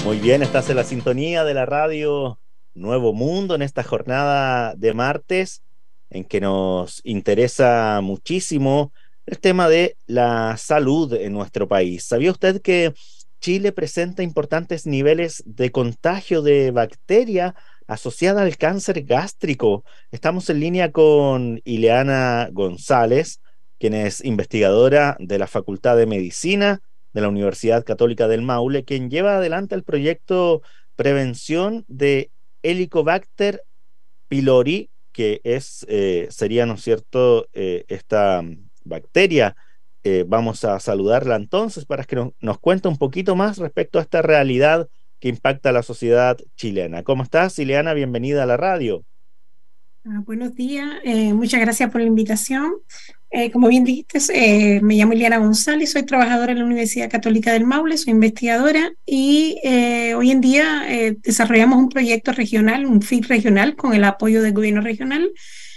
Muy bien, estás en la sintonía de la radio Nuevo Mundo en esta jornada de martes en que nos interesa muchísimo el tema de la salud en nuestro país. ¿Sabía usted que Chile presenta importantes niveles de contagio de bacteria asociada al cáncer gástrico? Estamos en línea con Ileana González, quien es investigadora de la Facultad de Medicina de la Universidad Católica del Maule, quien lleva adelante el proyecto Prevención de Helicobacter pylori, que sería, ¿no es cierto?, esta bacteria. Vamos a saludarla entonces para que nos cuente un poquito más respecto a esta realidad que impacta a la sociedad chilena. ¿Cómo estás, Ileana? Bienvenida a la radio. Buenos días, muchas gracias por la invitación. Como bien dijiste, me llamo Ileana González, soy trabajadora en la Universidad Católica del Maule, soy investigadora y hoy en día desarrollamos un proyecto regional, un FIT regional con el apoyo del gobierno regional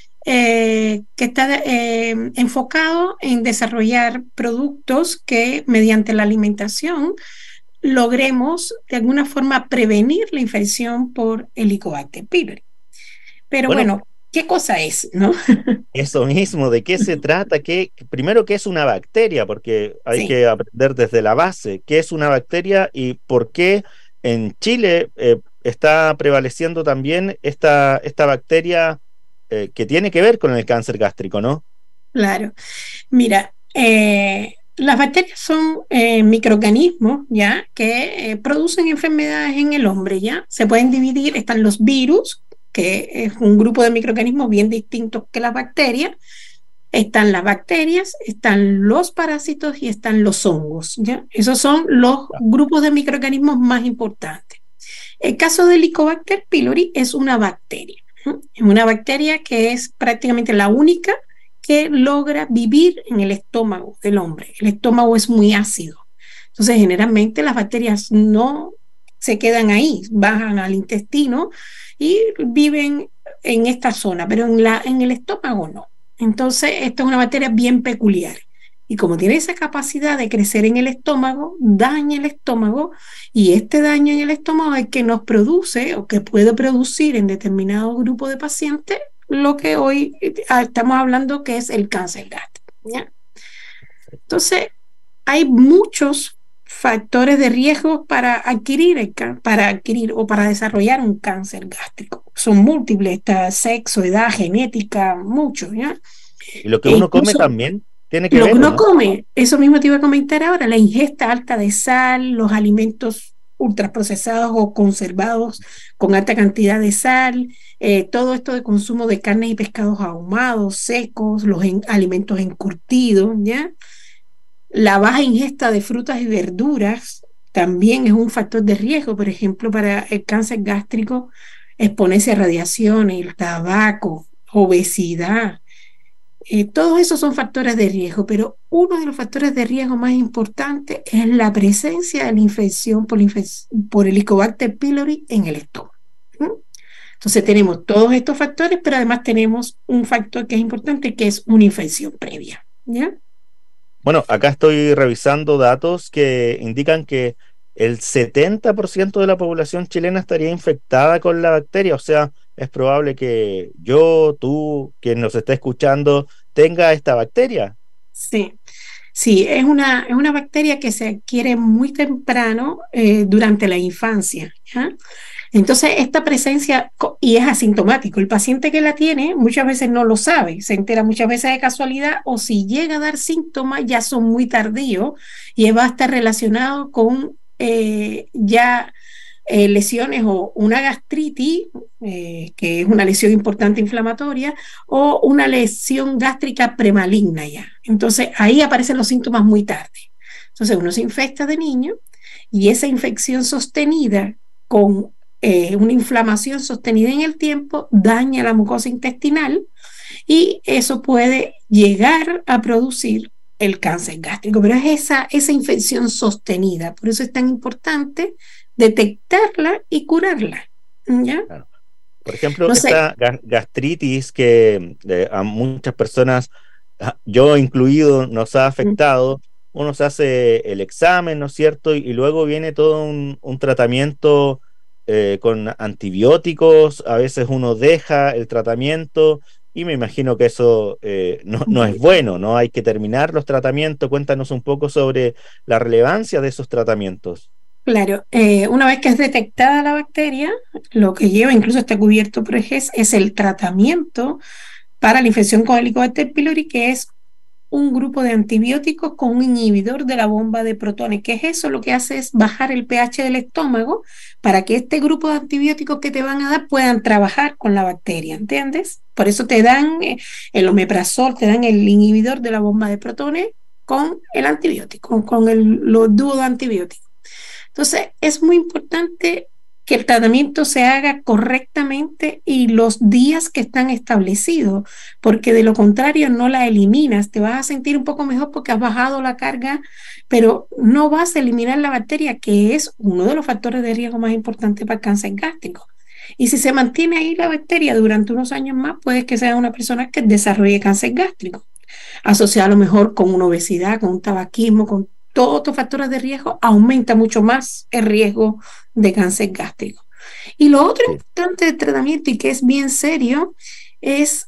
que está enfocado en desarrollar productos que mediante la alimentación logremos de alguna forma prevenir la infección por Helicobacter pylori. Pero Bueno, bueno, ¿qué cosa es, no? eso mismo, ¿de qué se trata? Primero, ¿qué es una bacteria? Porque hay Sí, que aprender desde la base. ¿Qué es una bacteria y por qué en Chile está prevaleciendo también esta bacteria que tiene que ver con el cáncer gástrico, ¿no? claro. Mira, las bacterias son microorganismos, ¿ya? Que producen enfermedades en el hombre, ¿ya? Se pueden dividir, están los virus, que es un grupo de microorganismos bien distintos que las bacterias. Están las bacterias, están los parásitos y están los hongos, ¿ya? Esos son los grupos de microorganismos más importantes. El caso del Helicobacter pylori es una bacteria. Es una bacteria que es prácticamente la única que logra vivir en el estómago del hombre. El estómago es muy ácido. Entonces, generalmente las bacterias no se quedan ahí, bajan al intestino y viven en esta zona, pero en el estómago no. Entonces, esta es una bacteria bien peculiar. Y como tiene esa capacidad de crecer en el estómago, daña el estómago y este daño en el estómago es que nos produce o que puede producir en determinado grupo de pacientes lo que hoy estamos hablando que es el cáncer gástrico, ¿ya? Entonces, hay muchos factores de riesgo para adquirir o para desarrollar un cáncer gástrico. Son múltiples, está sexo, edad, genética, mucho, ¿ya? Y lo que E uno come incluso también tiene que lo que ver, ¿o uno no? come, eso mismo te iba a comentar ahora, la ingesta alta de sal, los alimentos ultraprocesados o conservados con alta cantidad de sal, todo esto de consumo de carnes y pescados ahumados, secos, alimentos encurtidos, ¿ya? La baja ingesta de frutas y verduras también es un factor de riesgo, por ejemplo, para el cáncer gástrico, exponerse a radiaciones, el tabaco, obesidad, todos esos son factores de riesgo, pero uno de los factores de riesgo más importantes es la presencia de la infección por Helicobacter pylori en el estómago. ¿Mm? Entonces tenemos todos estos factores, pero además tenemos un factor que es importante, que es una infección previa, ¿ya? Bueno, acá estoy revisando datos que indican que el 70% de la población chilena estaría infectada con la bacteria, o sea, es probable que yo, tú, quien nos está escuchando, tenga esta bacteria. Sí, sí, es una bacteria que se adquiere muy temprano durante la infancia, ¿ya? Entonces, esta presencia, y es asintomático, el paciente que la tiene muchas veces no lo sabe, se entera muchas veces de casualidad o si llega a dar síntomas ya son muy tardíos y va a estar relacionado con ya lesiones o una gastritis, que es una lesión importante inflamatoria, o una lesión gástrica premaligna ya. Entonces, ahí aparecen los síntomas muy tarde. Entonces, uno se infecta de niño y esa infección sostenida con una inflamación sostenida en el tiempo daña la mucosa intestinal y eso puede llegar a producir el cáncer gástrico, pero es esa infección sostenida, por eso es tan importante detectarla y curarla, ¿ya? Claro. Por ejemplo, No sé, esta gastritis que a muchas personas, yo incluido, nos ha afectado. uno se hace el examen, ¿no es cierto? Y luego viene todo un tratamiento con antibióticos, a veces uno deja el tratamiento y me imagino que eso no es bueno, ¿no? Hay que terminar los tratamientos. Cuéntanos un poco sobre la relevancia de esos tratamientos. Claro, una vez que es detectada la bacteria, lo que lleva, incluso está cubierto por EGES, es el tratamiento para la infección con Helicobacter pylori, que es un grupo de antibióticos con un inhibidor de la bomba de protones. ¿Qué es eso? Lo que hace es bajar el pH del estómago para que este grupo de antibióticos que te van a dar puedan trabajar con la bacteria, ¿entiendes? Por eso te dan el omeprazol, te dan el inhibidor de la bomba de protones con el antibiótico, con los dúos de antibióticos. Entonces, es muy importante que el tratamiento se haga correctamente y los días que están establecidos, porque de lo contrario no la eliminas. Te vas a sentir un poco mejor porque has bajado la carga, pero no vas a eliminar la bacteria, que es uno de los factores de riesgo más importantes para el cáncer gástrico. Y si se mantiene ahí la bacteria durante unos años más, puede que sea una persona que desarrolle cáncer gástrico, asociado a lo mejor con una obesidad, con un tabaquismo, con todos estos factores de riesgo, aumenta mucho más el riesgo de cáncer gástrico. Y lo otro Sí. importante del tratamiento y que es bien serio es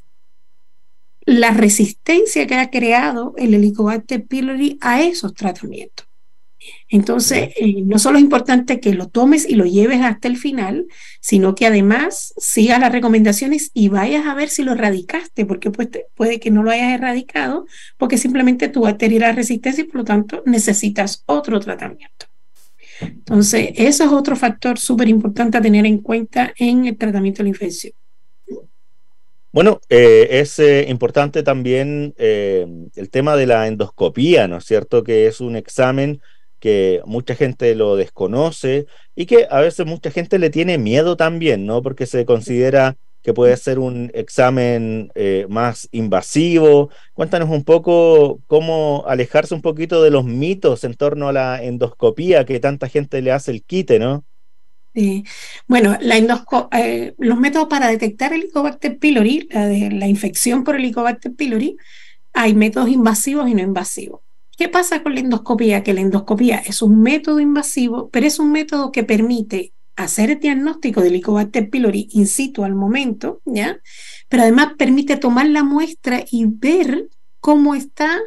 la resistencia que ha creado el Helicobacter pylori a esos tratamientos. Entonces, ¿Ya? no solo es importante que lo tomes y lo lleves hasta el final, sino que además sigas las recomendaciones y vayas a ver si lo erradicaste, porque puede que no lo hayas erradicado, porque simplemente tu bacteria era resistente y por lo tanto necesitas otro tratamiento. Entonces, eso es otro factor súper importante a tener en cuenta en el tratamiento de la infección. Bueno, es importante también el tema de la endoscopía, ¿no es cierto? Que es un examen que mucha gente lo desconoce y que a veces mucha gente le tiene miedo también, ¿no? Porque se considera que puede ser un examen más invasivo. Cuéntanos un poco cómo alejarse un poquito de los mitos en torno a la endoscopía que tanta gente le hace el quite, ¿no? Bueno, los métodos para detectar el Helicobacter pylori, la infección por Helicobacter pylori, hay métodos invasivos y no invasivos. ¿Qué pasa con la endoscopía? Que la endoscopía es un método invasivo, pero es un método que permite hacer el diagnóstico del Helicobacter pylori in situ al momento, ¿ya? Pero además permite tomar la muestra y ver cómo está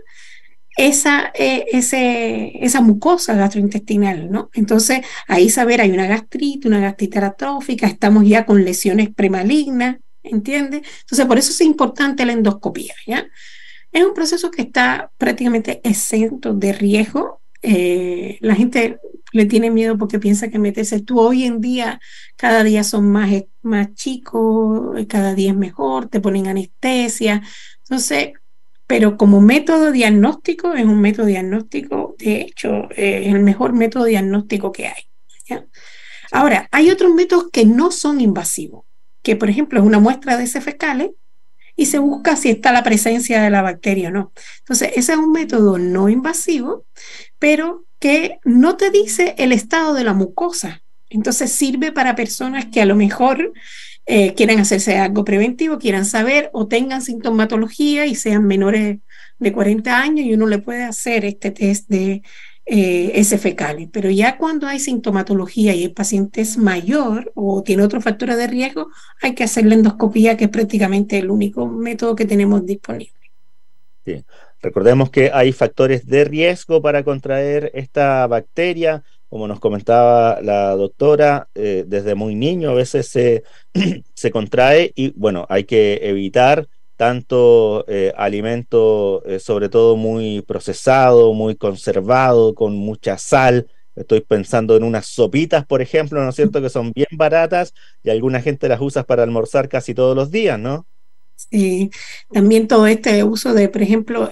esa mucosa gastrointestinal, ¿no? Entonces, ahí saber, hay una gastritis atrófica, estamos ya con lesiones premalignas, ¿entiendes? Entonces, por eso es importante la endoscopía, ¿ya? Es un proceso que está prácticamente exento de riesgo. La gente le tiene miedo porque piensa que meterse tú hoy en día, cada día son más chicos, cada día es mejor, te ponen anestesia. Entonces, pero como método diagnóstico, es un método diagnóstico, de hecho, es el mejor método diagnóstico que hay, ¿ya? Sí. Ahora, hay otros métodos que no son invasivos, que por ejemplo es una muestra de heces fecales y se busca si está la presencia de la bacteria o no. Entonces, ese es un método no invasivo, pero que no te dice el estado de la mucosa. Entonces, sirve para personas que a lo mejor quieran hacerse algo preventivo, quieran saber o tengan sintomatología y sean menores de 40 años y uno le puede hacer este test de heces fecales. Pero ya cuando hay sintomatología y el paciente es mayor o tiene otros factores de riesgo, hay que hacer la endoscopía, que es prácticamente el único método que tenemos disponible. Sí. Recordemos que hay factores de riesgo para contraer esta bacteria, como nos comentaba la doctora, desde muy niño a veces se contrae y bueno, hay que evitar tanto alimento, sobre todo muy procesado, muy conservado, con mucha sal. Estoy pensando en unas sopitas, por ejemplo, ¿no es cierto?, que son bien baratas y alguna gente las usa para almorzar casi todos los días, ¿no? También todo este uso de, por ejemplo,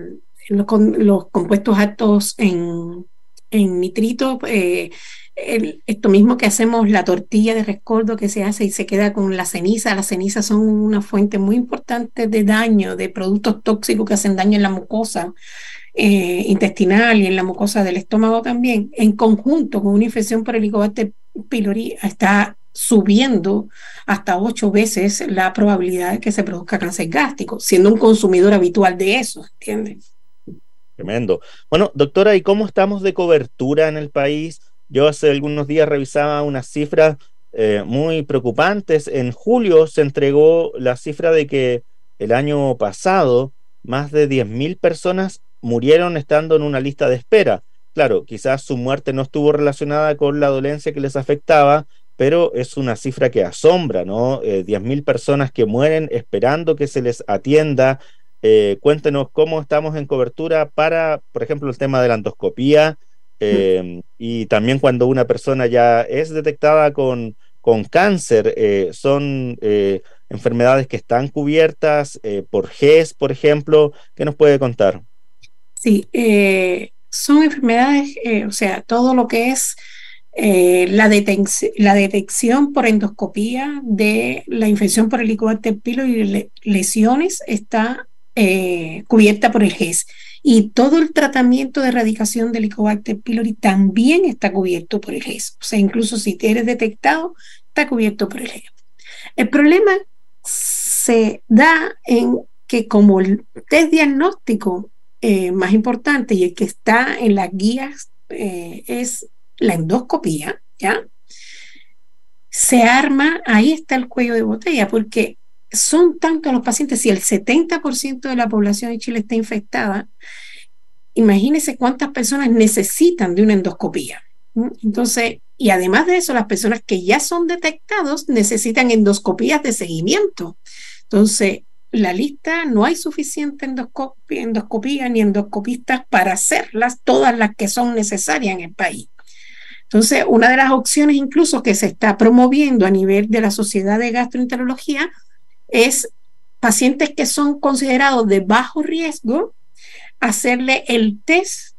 los compuestos altos en nitrito, esto mismo que hacemos, la tortilla de rescoldo que se hace y se queda con la ceniza. Las cenizas son una fuente muy importante de daño, de productos tóxicos que hacen daño en la mucosa intestinal y en la mucosa del estómago también, en conjunto con una infección por Helicobacter pylori, está subiendo hasta 8 veces la probabilidad de que se produzca cáncer gástrico, siendo un consumidor habitual de eso, ¿entiendes? Tremendo. Bueno, doctora, ¿y cómo estamos de cobertura en el país? Yo hace algunos días revisaba unas cifras muy preocupantes. En julio se entregó la cifra de que el año pasado más de 10.000 personas murieron estando en una lista de espera. Claro, quizás su muerte no estuvo relacionada con la dolencia que les afectaba, pero es una cifra que asombra, ¿no? 10.000 personas que mueren esperando que se les atienda. Cuéntenos cómo estamos en cobertura para, por ejemplo, el tema de la endoscopía, y también cuando una persona ya es detectada con cáncer. Son enfermedades que están cubiertas por GES, por ejemplo. ¿Qué nos puede contar? Sí, son enfermedades, o sea, todo lo que es la detección por endoscopía de la infección por Helicobacter pylori y lesiones está cubierta por el GES. Y todo el tratamiento de erradicación de Helicobacter pylori también está cubierto por el GES. O sea, incluso si eres detectado, está cubierto por el GES. El problema se da en que como el test diagnóstico más importante y el que está en las guías es la endoscopía, ¿ya? Se arma, ahí está el cuello de botella, porque son tantos los pacientes, si el 70% de la población de Chile está infectada, imagínense cuántas personas necesitan de una endoscopía. Entonces, y además de eso, las personas que ya son detectados necesitan endoscopías de seguimiento. Entonces, la lista no hay suficiente endoscopía ni endoscopistas para hacerlas, todas las que son necesarias en el país. Entonces, una de las opciones incluso que se está promoviendo a nivel de la Sociedad de Gastroenterología es pacientes que son considerados de bajo riesgo, hacerle el test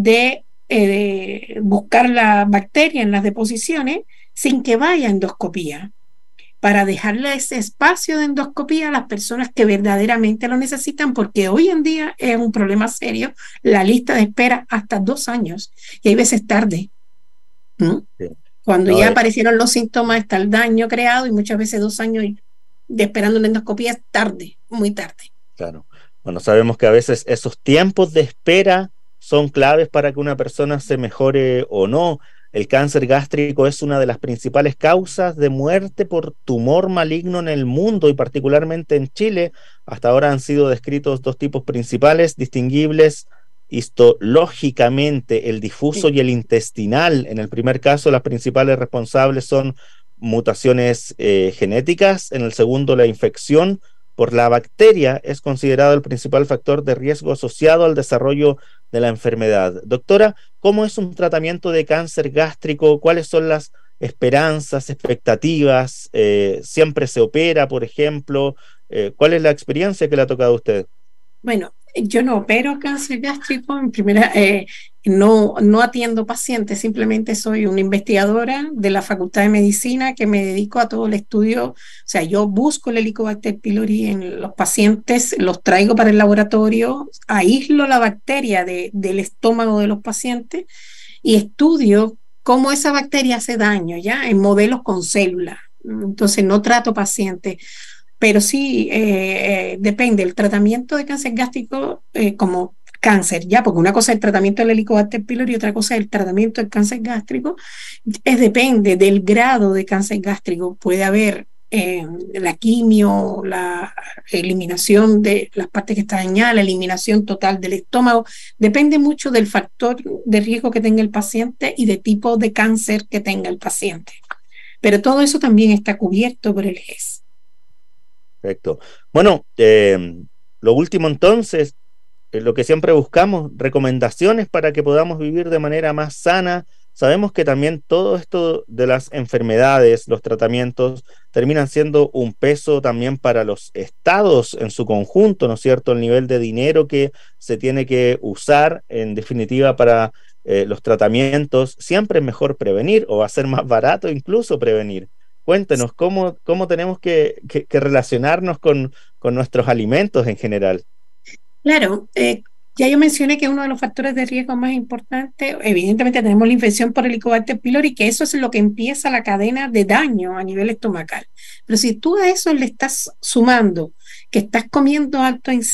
de buscar la bacteria en las deposiciones sin que vaya a endoscopía, para dejarle ese espacio de endoscopía a las personas que verdaderamente lo necesitan, porque hoy en día es un problema serio, la lista de espera hasta 2 años, y hay veces tarde. Sí. Cuando No, ya aparecieron los síntomas, está el daño creado y muchas veces 2 años de esperando una endoscopía es tarde, muy tarde. claro. Bueno, sabemos que a veces esos tiempos de espera son claves para que una persona se mejore o no. El cáncer gástrico es una de las principales causas de muerte por tumor maligno en el mundo y particularmente en Chile. Hasta ahora han sido descritos dos tipos principales, distinguibles histológicamente, el difuso Sí. y el intestinal. En el primer caso, las principales responsables son mutaciones genéticas. En el segundo, la infección por la bacteria es considerado el principal factor de riesgo asociado al desarrollo de la enfermedad. Doctora, ¿cómo es un tratamiento de cáncer gástrico? ¿Cuáles son las esperanzas, expectativas? ¿Siempre se opera, por ejemplo? ¿Cuál es la experiencia que le ha tocado a usted? Bueno, yo no opero cáncer gástrico, en primera, no atiendo pacientes, simplemente soy una investigadora de la Facultad de Medicina que me dedico a todo el estudio. O sea, yo busco el Helicobacter pylori en los pacientes, los traigo para el laboratorio, aíslo la bacteria del estómago de los pacientes y estudio cómo esa bacteria hace daño, ¿ya? En modelos con células. Entonces, no trato pacientes, pero sí depende el tratamiento de cáncer gástrico como cáncer, ya, porque una cosa es el tratamiento del Helicobacter pylori y otra cosa es el tratamiento del cáncer gástrico, depende del grado de cáncer gástrico. Puede haber la quimio, la eliminación de las partes que están dañadas, la eliminación total del estómago, depende mucho del factor de riesgo que tenga el paciente y de tipo de cáncer que tenga el paciente. Pero todo eso también está cubierto por el GES. Perfecto. Bueno, lo último entonces, lo que siempre buscamos, recomendaciones para que podamos vivir de manera más sana. Sabemos que también todo esto de las enfermedades, los tratamientos, terminan siendo un peso también para los estados en su conjunto, ¿no es cierto? El nivel de dinero que se tiene que usar, en definitiva, para los tratamientos. Siempre es mejor prevenir o va a ser más barato incluso prevenir. Cuéntenos, ¿cómo tenemos que relacionarnos con nuestros alimentos en general? Claro, ya yo mencioné que uno de los factores de riesgo más importantes, evidentemente tenemos la infección por Helicobacter pylori, que eso es lo que empieza la cadena de daño a nivel estomacal. Pero si tú a eso le estás sumando que estás comiendo alto en sal,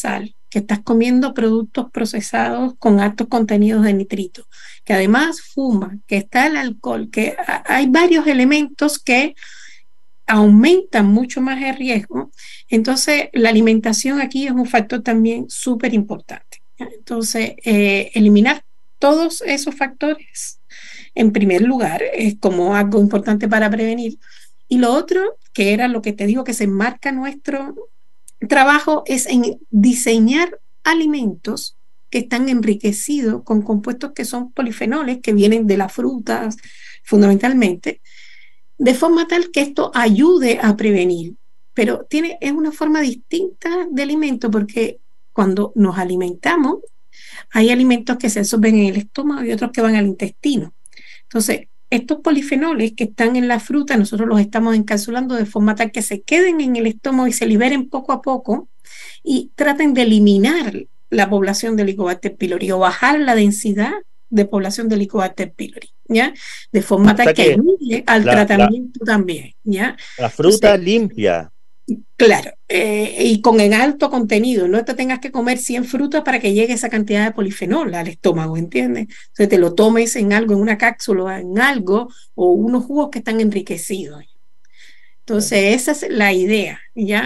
que estás comiendo productos procesados con altos contenidos de nitrito, que además fuma, que está el alcohol, que hay varios elementos que aumentan mucho más el riesgo. Entonces, la alimentación aquí es un factor también súper importante. Entonces, eliminar todos esos factores, en primer lugar, es como algo importante para prevenir. Y lo otro, que era lo que te digo que se enmarca nuestro trabajo, es en diseñar alimentos que están enriquecidos con compuestos que son polifenoles, que vienen de las frutas fundamentalmente, de forma tal que esto ayude a prevenir. Pero es una forma distinta de alimento, porque cuando nos alimentamos, hay alimentos que se absorben en el estómago y otros que van al intestino. Entonces, estos polifenoles que están en la fruta, nosotros los estamos encapsulando de forma tal que se queden en el estómago y se liberen poco a poco y traten de eliminar la población de Helicobacter pylori o bajar la densidad de población de Helicobacter pylori, ¿ya? De forma tal que ayude al tratamiento también, ¿ya? La fruta limpia. Claro, y con el alto contenido, no te tengas que comer 100 frutas para que llegue esa cantidad de polifenol al estómago, ¿entiendes? Entonces te lo tomes en algo, en una cápsula, en algo, o unos jugos que están enriquecidos. Entonces esa es la idea, ¿ya?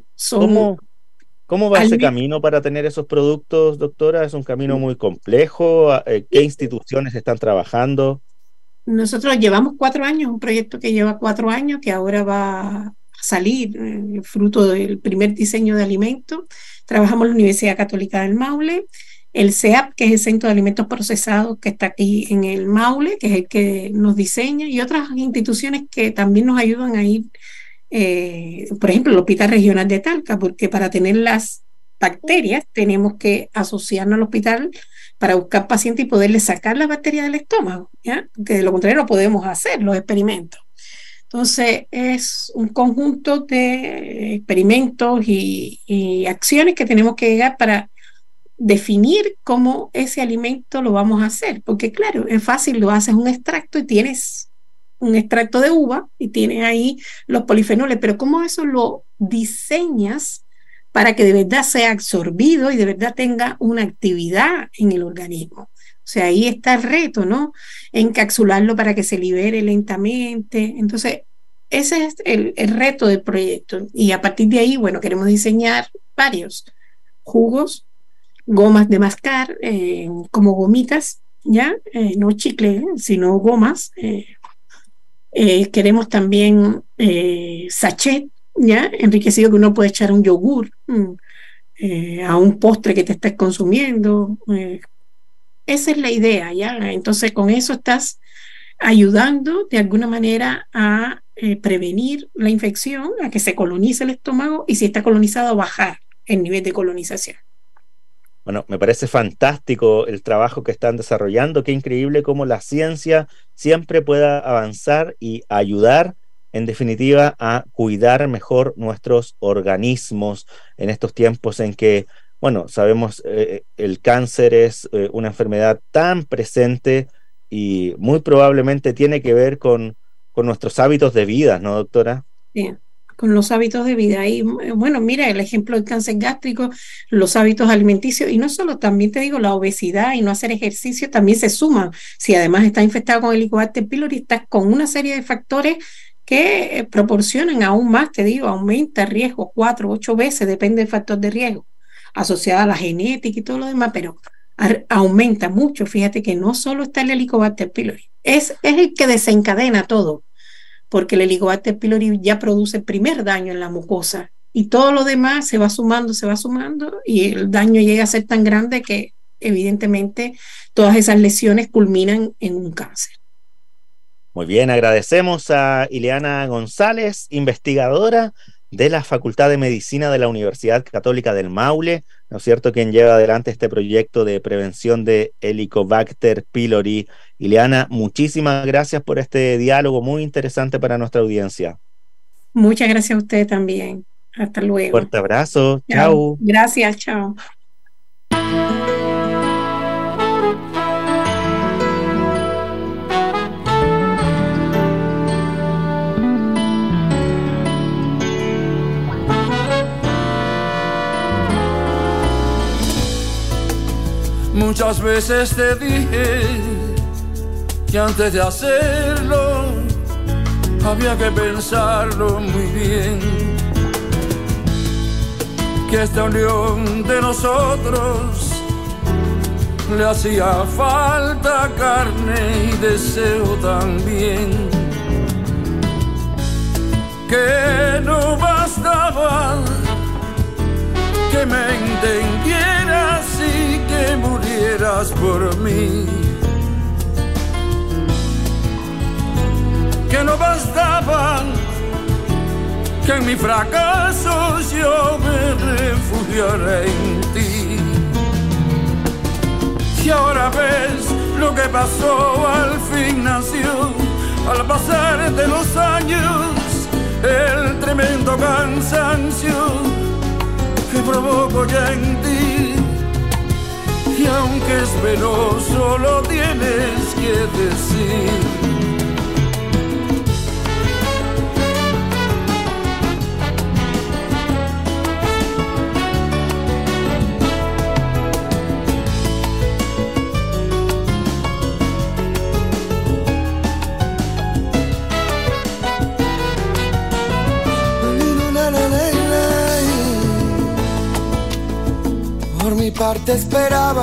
¿Cómo va ese camino para tener esos productos, doctora? ¿Es un camino muy complejo? ¿Qué instituciones están trabajando? Nosotros llevamos 4 años, un proyecto que lleva 4 años, que ahora va salir, fruto del primer diseño de alimentos. Trabajamos en la Universidad Católica del Maule, el CEAP, que es el Centro de Alimentos Procesados, que está aquí en el Maule, que es el que nos diseña, y otras instituciones que también nos ayudan a ir, por ejemplo, el Hospital Regional de Talca, porque para tener las bacterias tenemos que asociarnos al hospital para buscar pacientes y poderle sacar las bacterias del estómago, ¿ya? Porque de lo contrario no podemos hacer los experimentos. Entonces, es un conjunto de experimentos y acciones que tenemos que llegar para definir cómo ese alimento lo vamos a hacer. Porque claro, es fácil, lo haces un extracto y tienes un extracto de uva y tienes ahí los polifenoles, pero cómo eso lo diseñas para que de verdad sea absorbido y de verdad tenga una actividad en el organismo. O sea, ahí está el reto, ¿no? Encapsularlo para que se libere lentamente. Entonces, ese es el reto del proyecto. Y a partir de ahí, bueno, queremos diseñar varios jugos, gomas de mascar, como gomitas, ¿ya? No chicle, sino gomas. Queremos también sachet, ¿ya? Enriquecido, que uno puede echar un yogur a un postre que te estés consumiendo. Esa es la idea, ¿ya? Entonces, con eso estás ayudando de alguna manera a prevenir la infección, a que se colonice el estómago y si está colonizado, bajar el nivel de colonización. Bueno, me parece fantástico el trabajo que están desarrollando. Qué increíble cómo la ciencia siempre pueda avanzar y ayudar, en definitiva, a cuidar mejor nuestros organismos en estos tiempos en que, bueno, sabemos, el cáncer es una enfermedad tan presente y muy probablemente tiene que ver con nuestros hábitos de vida, ¿no, doctora? Bien, con los hábitos de vida. Y bueno, mira, el ejemplo del cáncer gástrico, los hábitos alimenticios, y no solo, también te digo, la obesidad y no hacer ejercicio también se suman. Si además está infectado con Helicobacter pylori, estás con una serie de factores que proporcionan aún más, te digo, aumenta el riesgo 4, 8 veces, depende del factor de riesgo, asociado a la genética y todo lo demás, pero aumenta mucho. Fíjate que no solo está el Helicobacter pylori, es el que desencadena todo, porque el Helicobacter pylori ya produce el primer daño en la mucosa y todo lo demás se va sumando y el daño llega a ser tan grande que evidentemente todas esas lesiones culminan en un cáncer. Muy bien, agradecemos a Ileana González, investigadora de la Facultad de Medicina de la Universidad Católica del Maule, ¿no es cierto?, quien lleva adelante este proyecto de prevención de Helicobacter pylori. Ileana, muchísimas gracias por este diálogo muy interesante para nuestra audiencia. Muchas gracias a usted también. Hasta luego. Fuerte abrazo. Chao. Gracias, chao. Muchas veces te dije que antes de hacerlo había que pensarlo muy bien, que esta unión de nosotros le hacía falta carne y deseo también, que no bastaba que me entendieras y que murieras por mí, que no bastaba que en mi fracaso yo me refugiara en ti. Y ahora ves lo que pasó, al fin nació, al pasar de los años, el tremendo cansancio que provoco ya en ti. Y aunque es penoso, lo tienes que decir. Por mi parte esperaba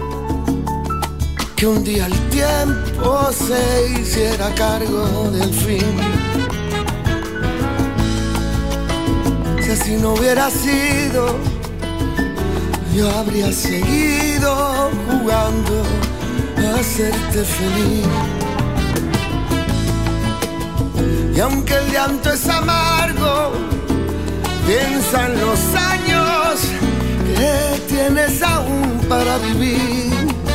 que un día el tiempo se hiciera cargo del fin. Si así no hubiera sido, yo habría seguido jugando a hacerte feliz. Y aunque el llanto es amargo, piensa en los años que tienes aún para vivir,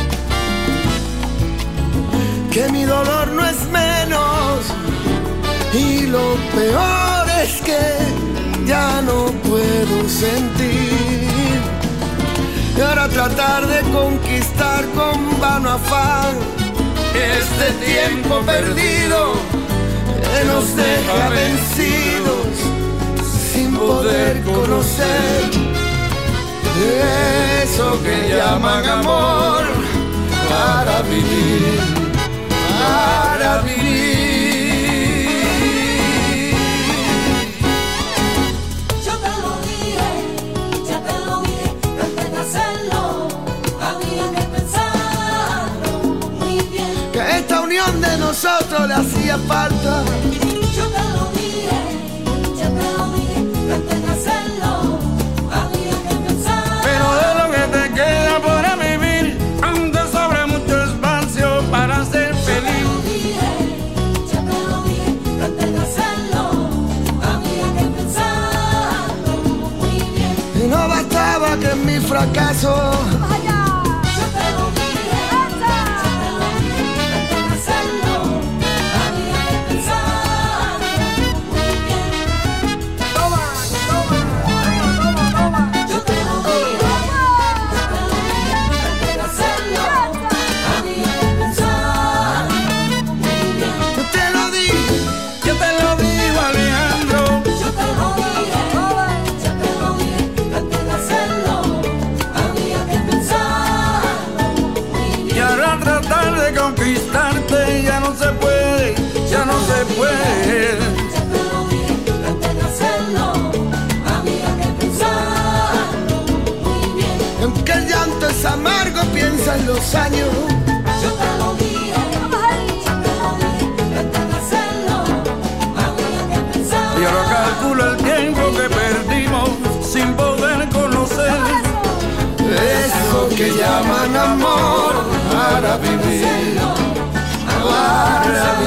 que mi dolor no es menos y lo peor es que ya no puedo sentir. Y ahora tratar de conquistar con vano afán este tiempo perdido que nos deja vencidos sin poder conocer eso que llaman amor para vivir, para vivir. Yo te lo dije, ya te lo dije, antes de hacerlo, había que pensarlo muy bien. Que esta unión de nosotros le hacía falta. Yo te lo dije, ya te lo dije, antes de hacerlo, había que pensarlo. Pero de lo que te queda por vivir, aún te sobra mucho espacio para ser feliz. Ya te lo dije, antes de hacerlo, había que pensarlo muy bien. Y no bastaba que en mi fracaso Yo te lo dije, antes de hacerlo, había que pensarlo muy bien. Yo te lo dije, antes de hacerlo, había que pensarlo muy bien. yo te lo dije. Yo te lo digo, Alejandro. Yo te lo dije, antes de hacerlo, había que pensarlo muy Y bien. ahora tratar de conquistarte ya no se puede, ya no se puede. Ya te lo dije, antes de hacerlo, había que pensarlo muy bien. Y aunque el llanto es amargo, piensa en los años Yo te lo dije, antes de hacerlo, había que pensarlo. Y ahora calculo el tiempo que perdimos sin poder conocer eso que llaman amor para vivir, para vivir.